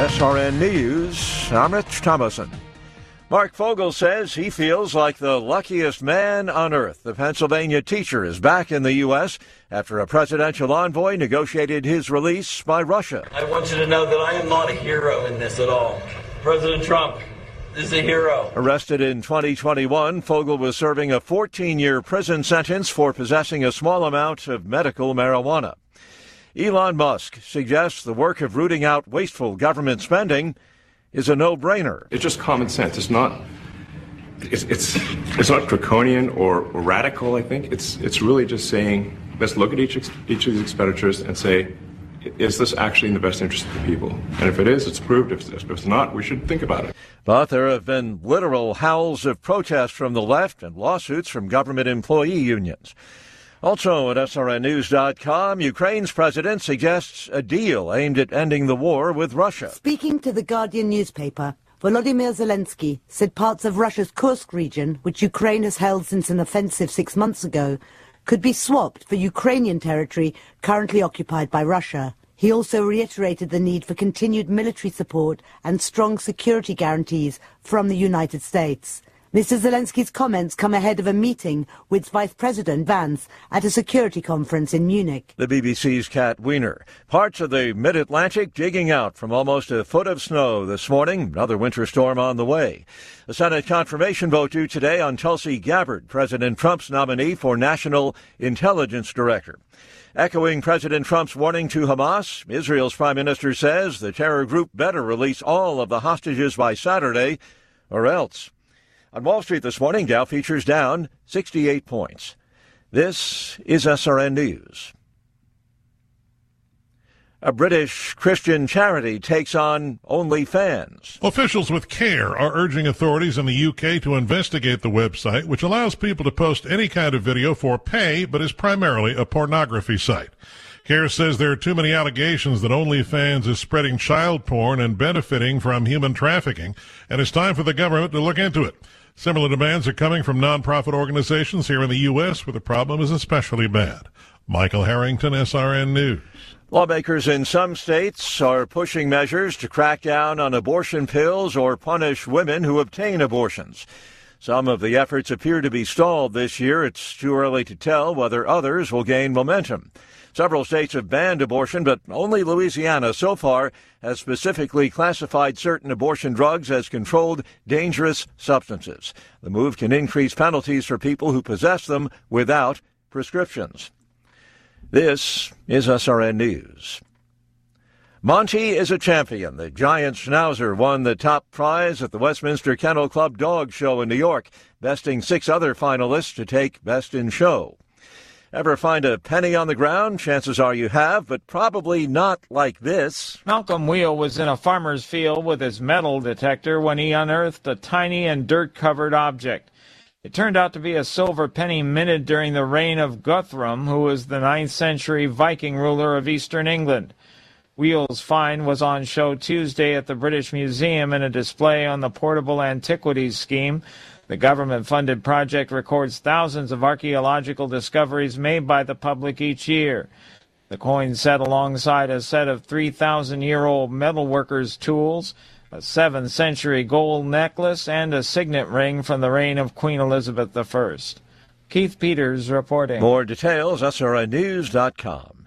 SRN News, I'm Rich Thomason. Mark Fogel says he feels like the luckiest man on earth. The Pennsylvania teacher is back in the U.S. after a presidential envoy negotiated his release by Russia. I want you to know that I am not a hero in this at all. President Trump is a hero. Arrested in 2021, Fogel was serving a 14-year prison sentence for possessing a small amount of medical marijuana. Elon Musk suggests the work of rooting out wasteful government spending is a no-brainer. It's just common sense. It's not draconian or radical, I think. It's really just saying, let's look at each of these expenditures and say, is this actually in the best interest of the people? And if it is, it's approved. If it's not, we should think about it. But there have been literal howls of protest from the left and lawsuits from government employee unions. Also at SRNnews.com, Ukraine's president suggests a deal aimed at ending the war with Russia. Speaking to the Guardian newspaper, Volodymyr Zelensky said parts of Russia's Kursk region, which Ukraine has held since an offensive 6 months ago, could be swapped for Ukrainian territory currently occupied by Russia. He also reiterated the need for continued military support and strong security guarantees from the United States. Mr. Zelensky's comments come ahead of a meeting with Vice President Vance at a security conference in Munich. The BBC's Kat Wiener. Parts of the mid-Atlantic digging out from almost a foot of snow this morning. Another winter storm on the way. A Senate confirmation vote due today on Tulsi Gabbard, President Trump's nominee for National Intelligence Director. Echoing President Trump's warning to Hamas, Israel's prime minister says the terror group better release all of the hostages by Saturday or else. On Wall Street this morning, Dow futures down 68 points. This is SRN News. A British Christian charity takes on OnlyFans. Officials with CARE are urging authorities in the UK to investigate the website, which allows people to post any kind of video for pay, but is primarily a pornography site. CARE says there are too many allegations that OnlyFans is spreading child porn and benefiting from human trafficking, and it's time for the government to look into it. Similar demands are coming from nonprofit organizations here in the U.S., where the problem is especially bad. Michael Harrington, SRN News. Lawmakers in some states are pushing measures to crack down on abortion pills or punish women who obtain abortions. Some of the efforts appear to be stalled this year. It's too early to tell whether others will gain momentum. Several states have banned abortion, but only Louisiana so far has specifically classified certain abortion drugs as controlled dangerous substances. The move can increase penalties for people who possess them without prescriptions. This is SRN News. Monty is a champion. The giant schnauzer won the top prize at the Westminster Kennel Club Dog Show in New York, besting 6 other finalists to take Best in Show. Ever find a penny on the ground? Chances are you have, but probably not like this. Malcolm Wheel was in a farmer's field with his metal detector when he unearthed a tiny and dirt-covered object. It turned out to be a silver penny minted during the reign of Guthrum, who was the 9th century Viking ruler of eastern England. Wheel's find was on show Tuesday at the British Museum in a display on the Portable Antiquities Scheme. The government-funded project records thousands of archaeological discoveries made by the public each year. The coin sat alongside a set of 3,000-year-old metalworkers' tools, a 7th century gold necklace, and a signet ring from the reign of Queen Elizabeth I. Keith Peters reporting. More details, SRNnews.com.